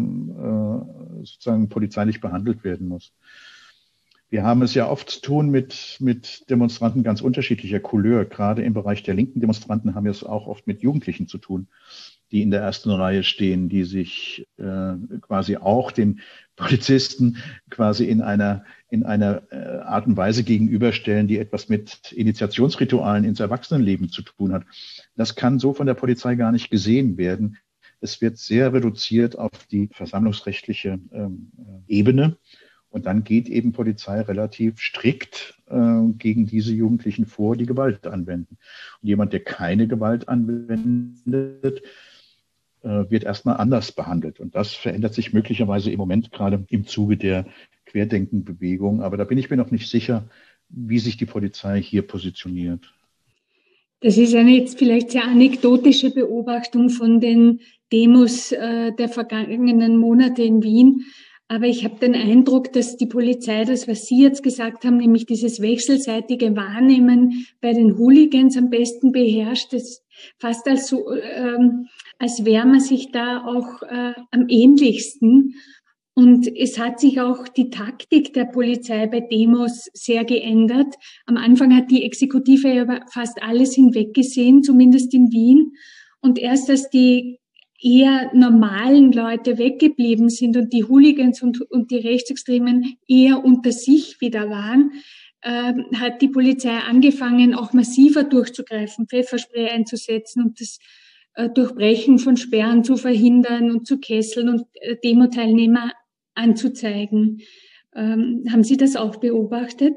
sozusagen polizeilich behandelt werden muss. Wir haben es ja oft zu tun mit, mit Demonstranten ganz unterschiedlicher Couleur. Gerade im Bereich der linken Demonstranten haben wir es auch oft mit Jugendlichen zu tun, die in der ersten Reihe stehen, die sich äh, quasi auch den Polizisten quasi in einer, in einer äh, Art und Weise gegenüberstellen, die etwas mit Initiationsritualen ins Erwachsenenleben zu tun hat. Das kann so von der Polizei gar nicht gesehen werden. Es wird sehr reduziert auf die versammlungsrechtliche ähm, Ebene. Und dann geht eben Polizei relativ strikt äh, gegen diese Jugendlichen vor, die Gewalt anwenden. Und jemand, der keine Gewalt anwendet, äh, wird erstmal anders behandelt. Und das verändert sich möglicherweise im Moment gerade im Zuge der Querdenkenbewegung. Aber da bin ich mir noch nicht sicher, wie sich die Polizei hier positioniert. Das ist eine jetzt vielleicht sehr anekdotische Beobachtung von den Demos äh, der vergangenen Monate in Wien. Aber ich habe den Eindruck, dass die Polizei das, was Sie jetzt gesagt haben, nämlich dieses wechselseitige Wahrnehmen bei den Hooligans am besten beherrscht. Das fast als so, ähm, als wäre man sich da auch äh, am ähnlichsten. Und es hat sich auch die Taktik der Polizei bei Demos sehr geändert. Am Anfang hat die Exekutive ja fast alles hinweggesehen, zumindest in Wien. Und erst als die eher normalen Leute weggeblieben sind und die Hooligans und, und die Rechtsextremen eher unter sich wieder waren, äh, hat die Polizei angefangen, auch massiver durchzugreifen, Pfefferspray einzusetzen und das äh, Durchbrechen von Sperren zu verhindern und zu kesseln und äh, Demo-Teilnehmer anzuzeigen. Ähm, haben Sie das auch beobachtet?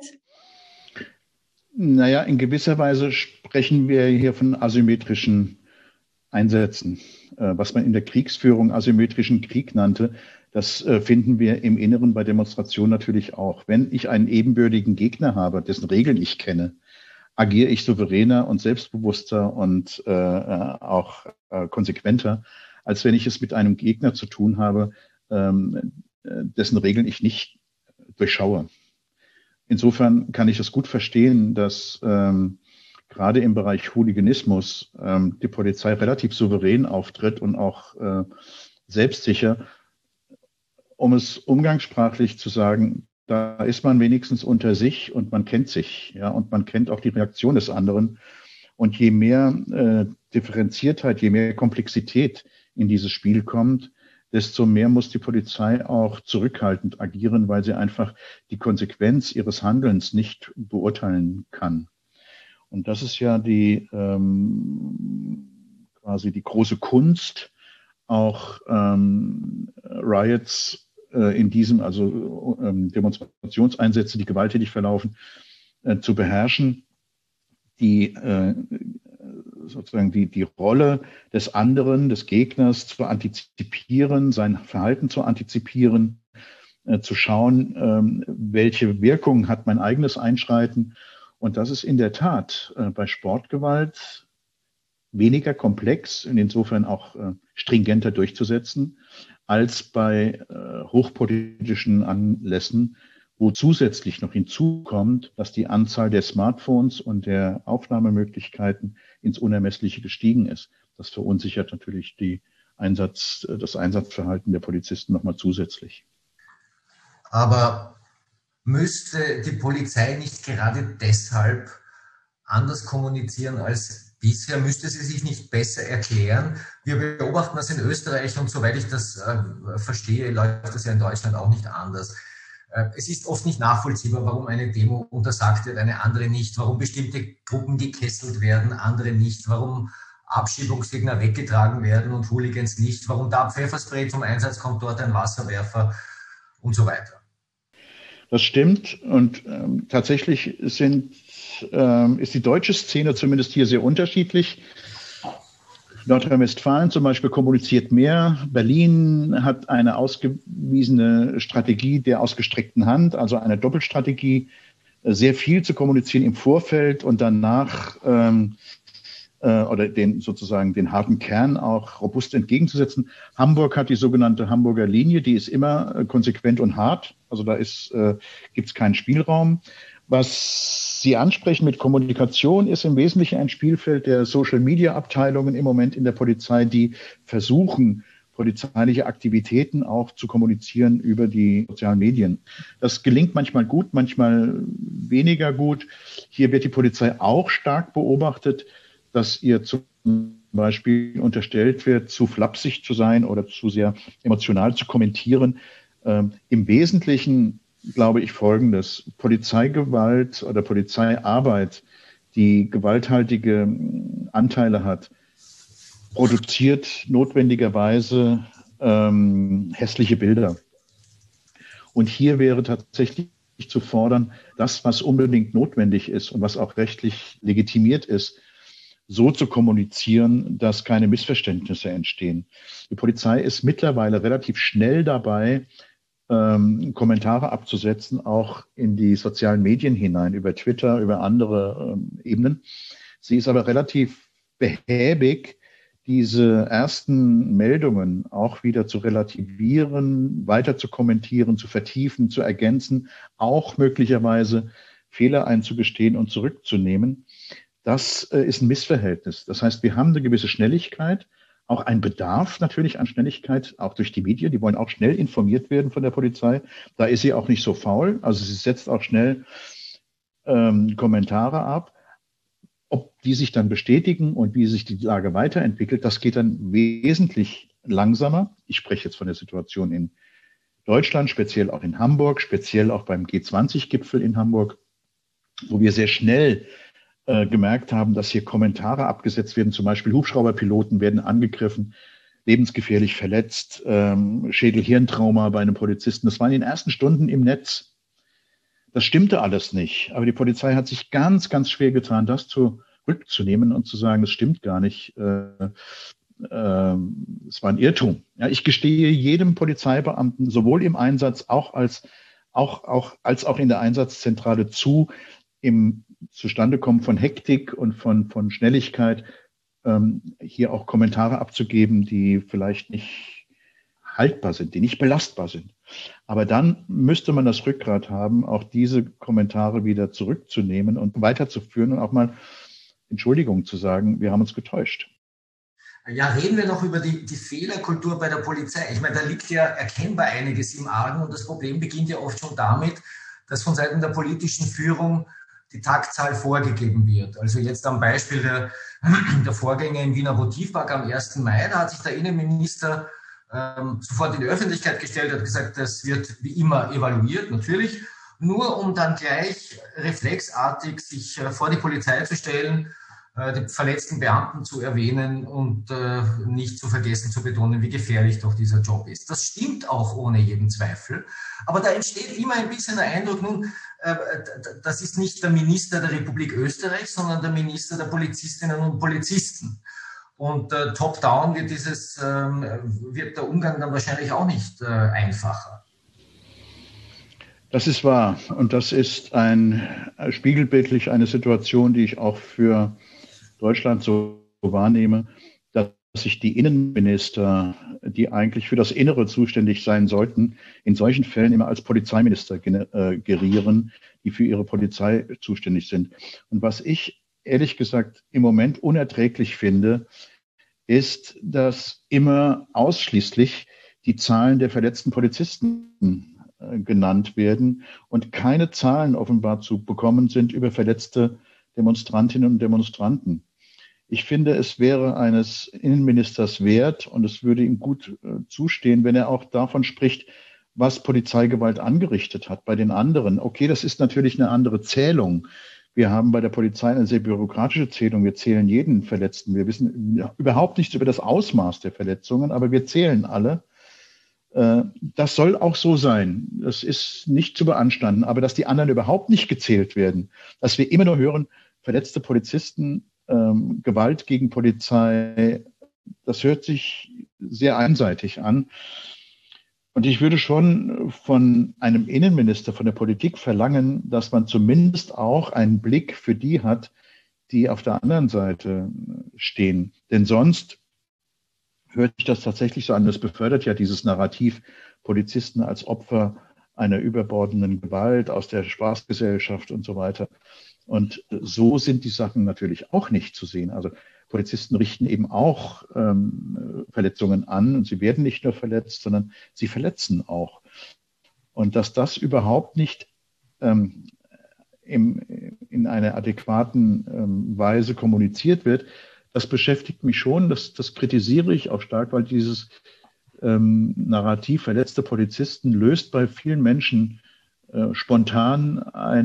Naja, in gewisser Weise sprechen wir hier von asymmetrischen Einsätzen. Was man in der Kriegsführung asymmetrischen Krieg nannte, das finden wir im Inneren bei Demonstrationen natürlich auch. Wenn ich einen ebenbürtigen Gegner habe, dessen Regeln ich kenne, agiere ich souveräner und selbstbewusster und äh, auch äh, konsequenter, als wenn ich es mit einem Gegner zu tun habe, ähm, dessen Regeln ich nicht durchschaue. insofern kann ich es gut verstehen, dass ähm, gerade im Bereich Hooliganismus ähm, die Polizei relativ souverän auftritt und auch äh, selbstsicher, um es umgangssprachlich zu sagen, da ist man wenigstens unter sich und man kennt sich, ja, und man kennt auch die Reaktion des anderen. Und je mehr äh, Differenziertheit, je mehr Komplexität in dieses Spiel kommt, desto mehr muss die Polizei auch zurückhaltend agieren, weil sie einfach die Konsequenz ihres Handelns nicht beurteilen kann. Und das ist ja die ähm, quasi die große Kunst, auch ähm, Riots äh, in diesem, also ähm, Demonstrationseinsätze, die gewalttätig verlaufen, äh, zu beherrschen, die äh, sozusagen die, die Rolle des anderen, des Gegners zu antizipieren, sein Verhalten zu antizipieren, äh, zu schauen, ähm, welche Wirkung hat mein eigenes Einschreiten. Und das ist in der Tat äh, bei Sportgewalt weniger komplex und insofern auch äh, stringenter durchzusetzen, als bei äh, hochpolitischen Anlässen, wo zusätzlich noch hinzukommt, dass die Anzahl der Smartphones und der Aufnahmemöglichkeiten ins Unermessliche gestiegen ist. Das verunsichert natürlich die Einsatz, das Einsatzverhalten der Polizisten nochmal zusätzlich. Aber müsste die Polizei nicht gerade deshalb anders kommunizieren als bisher? Müsste sie sich nicht besser erklären? Wir beobachten das in Österreich und soweit ich das äh, verstehe, läuft das ja in Deutschland auch nicht anders. Es ist oft nicht nachvollziehbar, warum eine Demo untersagt wird, eine andere nicht, warum bestimmte Gruppen gekesselt werden, andere nicht, warum Abschiebungsgegner weggetragen werden und Hooligans nicht, warum da Pfefferspray zum Einsatz kommt, dort ein Wasserwerfer und so weiter. Das stimmt und ähm, tatsächlich sind, ähm, ist die deutsche Szene zumindest hier sehr unterschiedlich. Nordrhein-Westfalen zum Beispiel kommuniziert mehr. Berlin hat eine ausgewiesene Strategie der ausgestreckten Hand, also eine Doppelstrategie, sehr viel zu kommunizieren im Vorfeld und danach ähm, äh, oder den sozusagen den harten Kern auch robust entgegenzusetzen. Hamburg hat die sogenannte Hamburger Linie, die ist immer äh, konsequent und hart. Also da ist äh, gibt es keinen Spielraum. Was Sie ansprechen mit Kommunikation ist im Wesentlichen ein Spielfeld der Social-Media-Abteilungen im Moment in der Polizei, die versuchen, polizeiliche Aktivitäten auch zu kommunizieren über die sozialen Medien. Das gelingt manchmal gut, manchmal weniger gut. Hier wird die Polizei auch stark beobachtet, dass ihr zum Beispiel unterstellt wird, zu flapsig zu sein oder zu sehr emotional zu kommentieren. Ähm, im Wesentlichen glaube ich Folgendes: Polizeigewalt oder Polizeiarbeit, die gewalthaltige Anteile hat, produziert notwendigerweise ähm, hässliche Bilder. Und hier wäre tatsächlich zu fordern, das, was unbedingt notwendig ist und was auch rechtlich legitimiert ist, so zu kommunizieren, dass keine Missverständnisse entstehen. Die Polizei ist mittlerweile relativ schnell dabei, Ähm, Kommentare abzusetzen, auch in die sozialen Medien hinein, über Twitter, über andere ähm, Ebenen. Sie ist aber relativ behäbig, diese ersten Meldungen auch wieder zu relativieren, weiter zu kommentieren, zu vertiefen, zu ergänzen, auch möglicherweise Fehler einzugestehen und zurückzunehmen. Das äh, ist ein Missverhältnis. Das heißt, wir haben eine gewisse Schnelligkeit, auch ein Bedarf natürlich an Schnelligkeit, auch durch die Medien. Die wollen auch schnell informiert werden von der Polizei. Da ist sie auch nicht so faul. Also sie setzt auch schnell ähm, Kommentare ab. Ob die sich dann bestätigen und wie sich die Lage weiterentwickelt, das geht dann wesentlich langsamer. Ich spreche jetzt von der Situation in Deutschland, speziell auch in Hamburg, speziell auch beim G zwanzig Gipfel in Hamburg, wo wir sehr schnell gemerkt haben, dass hier Kommentare abgesetzt werden. Zum Beispiel Hubschrauberpiloten werden angegriffen, lebensgefährlich verletzt, ähm, Schädel-Hirntrauma bei einem Polizisten. Das war in den ersten Stunden im Netz. Das stimmte alles nicht. Aber die Polizei hat sich ganz, ganz schwer getan, das zurückzunehmen und zu sagen, das stimmt gar nicht. Äh, äh, es war ein Irrtum. Ja, ich gestehe jedem Polizeibeamten, sowohl im Einsatz auch als, auch, auch, als auch in der Einsatzzentrale zu, im Zustandekommen von Hektik und von, von Schnelligkeit, ähm, hier auch Kommentare abzugeben, die vielleicht nicht haltbar sind, die nicht belastbar sind. Aber dann müsste man das Rückgrat haben, auch diese Kommentare wieder zurückzunehmen und weiterzuführen und auch mal Entschuldigung zu sagen, wir haben uns getäuscht. Ja, reden wir noch über die, die Fehlerkultur bei der Polizei. Ich meine, da liegt ja erkennbar einiges im Argen und das Problem beginnt ja oft schon damit, dass von Seiten der politischen Führung die Taktzahl vorgegeben wird. Also jetzt am Beispiel der, der Vorgänge im Wiener Motivpark am ersten Mai, da hat sich der Innenminister ähm, sofort in die Öffentlichkeit gestellt, hat gesagt, das wird wie immer evaluiert, natürlich, nur um dann gleich reflexartig sich äh, vor die Polizei zu stellen, äh, die verletzten Beamten zu erwähnen und äh, nicht zu vergessen zu betonen, wie gefährlich doch dieser Job ist. Das stimmt auch ohne jeden Zweifel, aber da entsteht immer ein bisschen der Eindruck, nun, das ist nicht der Minister der Republik Österreich, sondern der Minister der Polizistinnen und Polizisten. Und äh, top-down wird dieses, ähm, wird der Umgang dann wahrscheinlich auch nicht äh, einfacher. Das ist wahr. Und das ist ein spiegelbildlich eine Situation, die ich auch für Deutschland so wahrnehme, dass sich die Innenminister, die eigentlich für das Innere zuständig sein sollten, in solchen Fällen immer als Polizeiminister gerieren, die für ihre Polizei zuständig sind. Und was ich ehrlich gesagt im Moment unerträglich finde, ist, dass immer ausschließlich die Zahlen der verletzten Polizisten genannt werden und keine Zahlen offenbar zu bekommen sind über verletzte Demonstrantinnen und Demonstranten. Ich finde, es wäre eines Innenministers wert und es würde ihm gut äh, zustehen, wenn er auch davon spricht, was Polizeigewalt angerichtet hat bei den anderen. Okay, das ist natürlich eine andere Zählung. Wir haben bei der Polizei eine sehr bürokratische Zählung. Wir zählen jeden Verletzten. Wir wissen überhaupt nichts über das Ausmaß der Verletzungen, aber wir zählen alle. Äh, das soll auch so sein. Das ist nicht zu beanstanden. Aber dass die anderen überhaupt nicht gezählt werden, dass wir immer nur hören, verletzte Polizisten, Ähm, Gewalt gegen Polizei, das hört sich sehr einseitig an. Und ich würde schon von einem Innenminister, von der Politik verlangen, dass man zumindest auch einen Blick für die hat, die auf der anderen Seite stehen. Denn sonst hört sich das tatsächlich so an. Das befördert ja dieses Narrativ, Polizisten als Opfer einer überbordenden Gewalt aus der Spaßgesellschaft und so weiter. Und so sind die Sachen natürlich auch nicht zu sehen. Also Polizisten richten eben auch ähm, Verletzungen an und sie werden nicht nur verletzt, sondern sie verletzen auch. Und dass das überhaupt nicht ähm, im, in einer adäquaten ähm, Weise kommuniziert wird, das beschäftigt mich schon. Das, das kritisiere ich auch stark, weil dieses ähm, Narrativ verletzte Polizisten löst bei vielen Menschen äh, spontan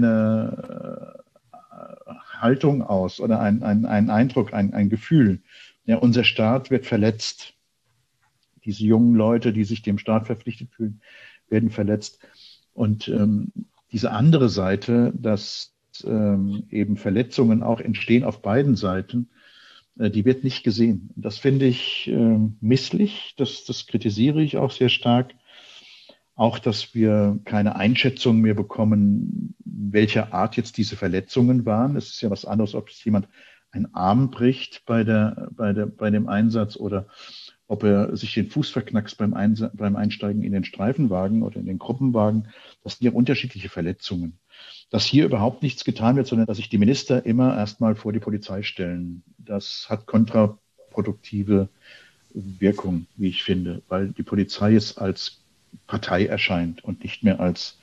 eine äh, Haltung aus oder ein, ein, ein Eindruck, ein, ein Gefühl. Ja, unser Staat wird verletzt. Diese jungen Leute, die sich dem Staat verpflichtet fühlen, werden verletzt. Und ähm, diese andere Seite, dass ähm, eben Verletzungen auch entstehen auf beiden Seiten, äh, die wird nicht gesehen. Das finde ich äh, misslich. Das, das kritisiere ich auch sehr stark. Auch, dass wir keine Einschätzung mehr bekommen, welcher Art jetzt diese Verletzungen waren. Es ist ja was anderes, ob jetzt jemand einen Arm bricht bei, der, bei, der, bei dem Einsatz oder ob er sich den Fuß verknackst beim, Einsatz, beim Einsteigen in den Streifenwagen oder in den Gruppenwagen. Das sind ja unterschiedliche Verletzungen. Dass hier überhaupt nichts getan wird, sondern dass sich die Minister immer erstmal vor die Polizei stellen. Das hat kontraproduktive Wirkung, wie ich finde, weil die Polizei jetzt als Partei erscheint und nicht mehr als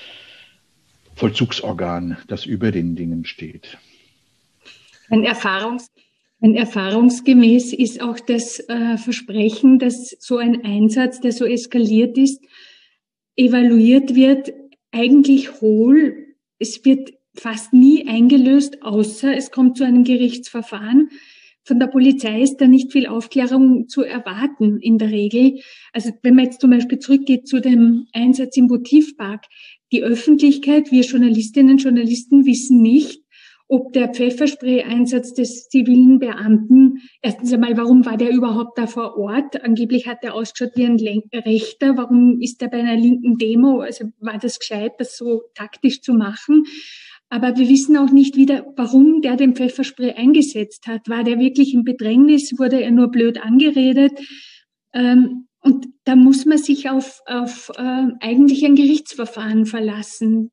Vollzugsorgan, das über den Dingen steht. Ein, Erfahrungs-, ein erfahrungsgemäß ist auch das äh, Versprechen, dass so ein Einsatz, der so eskaliert ist, evaluiert wird, eigentlich hohl. Es wird fast nie eingelöst, außer es kommt zu einem Gerichtsverfahren. Von der Polizei ist da nicht viel Aufklärung zu erwarten in der Regel. Also wenn man jetzt zum Beispiel zurückgeht zu dem Einsatz im Motivpark, die Öffentlichkeit, wir Journalistinnen und Journalisten wissen nicht, ob der Pfefferspray-Einsatz des zivilen Beamten, erstens einmal, warum war der überhaupt da vor Ort? Angeblich hat er ausgeschaut wie ein Rechter. Warum ist er bei einer linken Demo? Also war das gescheit, das so taktisch zu machen? Aber wir wissen auch nicht wieder, warum der den Pfefferspray eingesetzt hat. War der wirklich im Bedrängnis? Wurde er nur blöd angeredet? Ähm, Und da muss man sich auf, auf äh, eigentlich ein Gerichtsverfahren verlassen.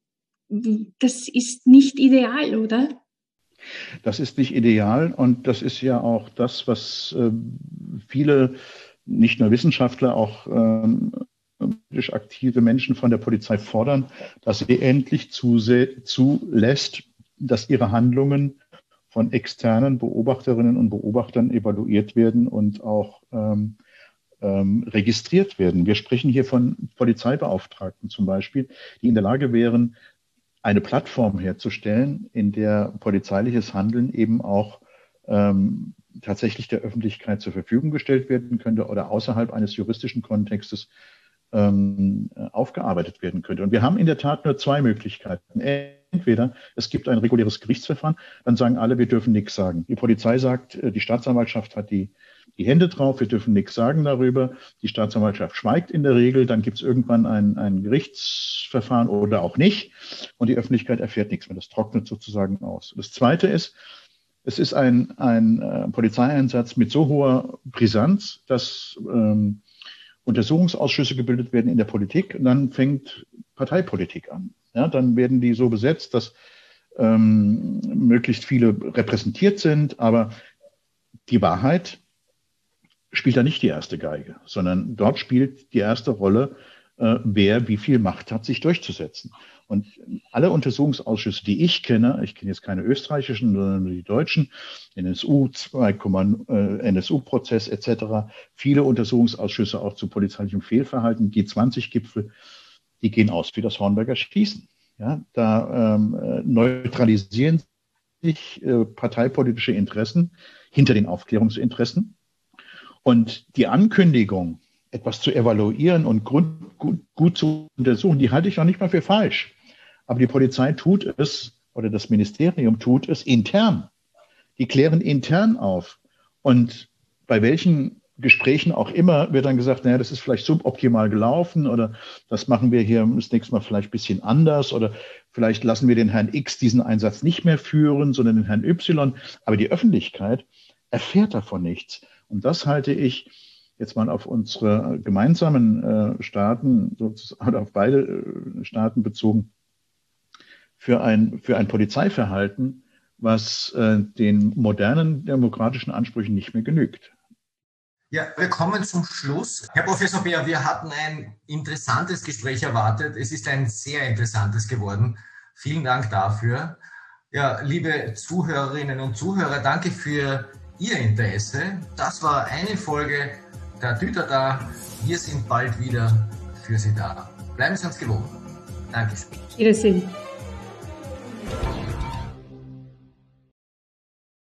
Das ist nicht ideal, oder? Das ist nicht ideal und das ist ja auch das, was äh, viele, nicht nur Wissenschaftler, auch ähm, politisch aktive Menschen von der Polizei fordern, dass sie endlich zuse- zulässt, dass ihre Handlungen von externen Beobachterinnen und Beobachtern evaluiert werden und auch ähm, ähm, registriert werden. Wir sprechen hier von Polizeibeauftragten zum Beispiel, die in der Lage wären, eine Plattform herzustellen, in der polizeiliches Handeln eben auch ähm, tatsächlich der Öffentlichkeit zur Verfügung gestellt werden könnte oder außerhalb eines juristischen Kontextes ähm, aufgearbeitet werden könnte. Und wir haben in der Tat nur zwei Möglichkeiten. Entweder es gibt ein reguläres Gerichtsverfahren, dann sagen alle, wir dürfen nichts sagen. Die Polizei sagt, die Staatsanwaltschaft hat die, die Hände drauf, wir dürfen nichts sagen darüber. Die Staatsanwaltschaft schweigt in der Regel, dann gibt es irgendwann ein, ein Gerichtsverfahren oder auch nicht und die Öffentlichkeit erfährt nichts mehr. Das trocknet sozusagen aus. Das Zweite ist, es ist ein, ein äh, Polizeieinsatz mit so hoher Brisanz, dass ähm, Untersuchungsausschüsse gebildet werden in der Politik und dann fängt Parteipolitik an. Ja, dann werden die so besetzt, dass ähm, möglichst viele repräsentiert sind, aber die Wahrheit spielt da nicht die erste Geige, sondern dort spielt die erste Rolle, äh, wer wie viel Macht hat, sich durchzusetzen. Und alle Untersuchungsausschüsse, die ich kenne, ich kenne jetzt keine österreichischen, sondern nur die deutschen, N S U, zwei, äh, N S U-Prozess et cetera, viele Untersuchungsausschüsse auch zu polizeilichem Fehlverhalten, G zwanzig Gipfel, die gehen aus wie das Hornberger Schießen. Ja, da ähm, neutralisieren sich äh, parteipolitische Interessen hinter den Aufklärungsinteressen. Und die Ankündigung, etwas zu evaluieren und Grund, gut, gut zu untersuchen, die halte ich auch nicht mal für falsch. Aber die Polizei tut es, oder das Ministerium tut es intern. Die klären intern auf. Und bei welchen Gesprächen auch immer wird dann gesagt, naja, das ist vielleicht suboptimal gelaufen oder das machen wir hier das nächste Mal vielleicht ein bisschen anders oder vielleicht lassen wir den Herrn X diesen Einsatz nicht mehr führen, sondern den Herrn Y. Aber die Öffentlichkeit erfährt davon nichts. Und das halte ich jetzt mal auf unsere gemeinsamen äh, Staaten, sozusagen, oder auf beide äh, Staaten bezogen, für ein, für ein Polizeiverhalten, was äh, den modernen demokratischen Ansprüchen nicht mehr genügt. Ja, wir kommen zum Schluss. Herr Professor Beer, wir hatten ein interessantes Gespräch erwartet. Es ist ein sehr interessantes geworden. Vielen Dank dafür. Ja, liebe Zuhörerinnen und Zuhörer, danke für Ihr Interesse. Das war eine Folge der Tüter da. Wir sind bald wieder für Sie da. Bleiben Sie uns gewogen. Dankeschön. Wiedersehen.